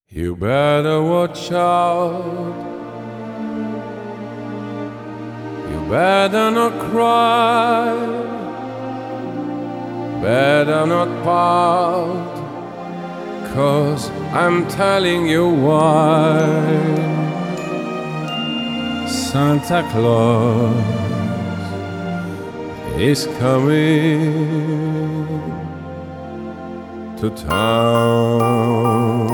You better watch out. You better not cry. Better not pout. 'Cause I'm telling you why. Santa Claus is coming to town.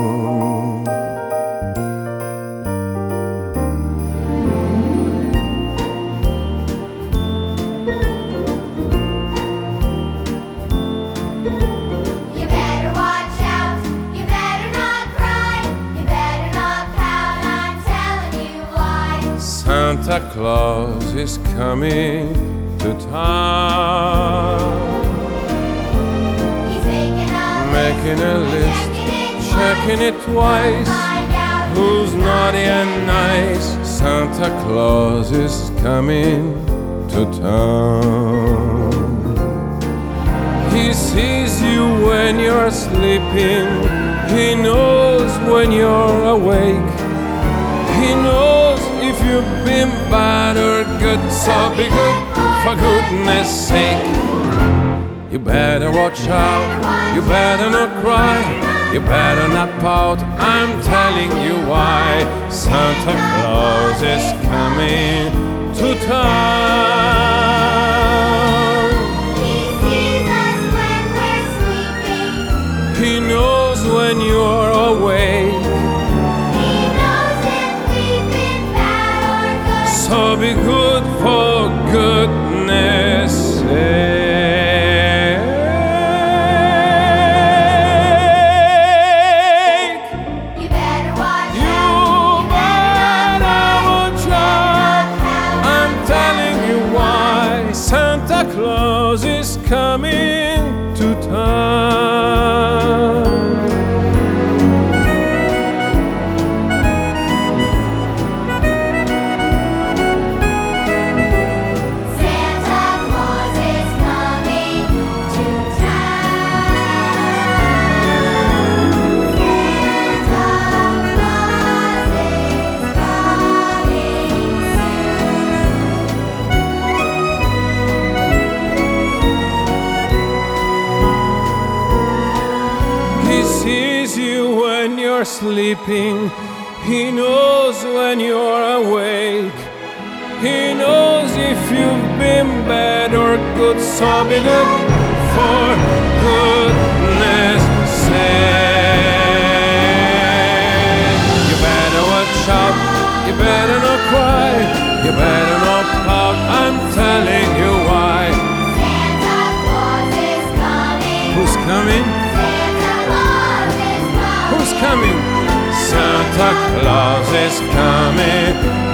You better watch out, you better not cry, you better not pout, I'm telling you why. Santa Claus is coming to town. He's Making a list, checking it twice. find out Who's naughty and nice? Santa Claus is coming to town. He sees you when you're sleeping. He knows when you're awake. He knows if you've been bad or good. So be good, for goodness sake. You better watch out, you better not cry, you better not pout, I'm telling you why. Santa Claus is coming to town. he sees us when we're sleeping. He knows when you're awake, He knows if we've been bad or good. so be good for goodness sake. You better watch You out, better watch out. I'm telling you why. Santa Claus is coming to town. Santa Claus is coming to town. Santa Claus is coming He sees you when you're sleeping. He knows when you're awake. He knows if you've been bad or good. So be good for goodness sake. You better watch out. You better not cry. You better not pout. I'm telling you why. Santa Claus is coming. Who's coming? Santa Claus is coming. Who's coming? Santa Claus is coming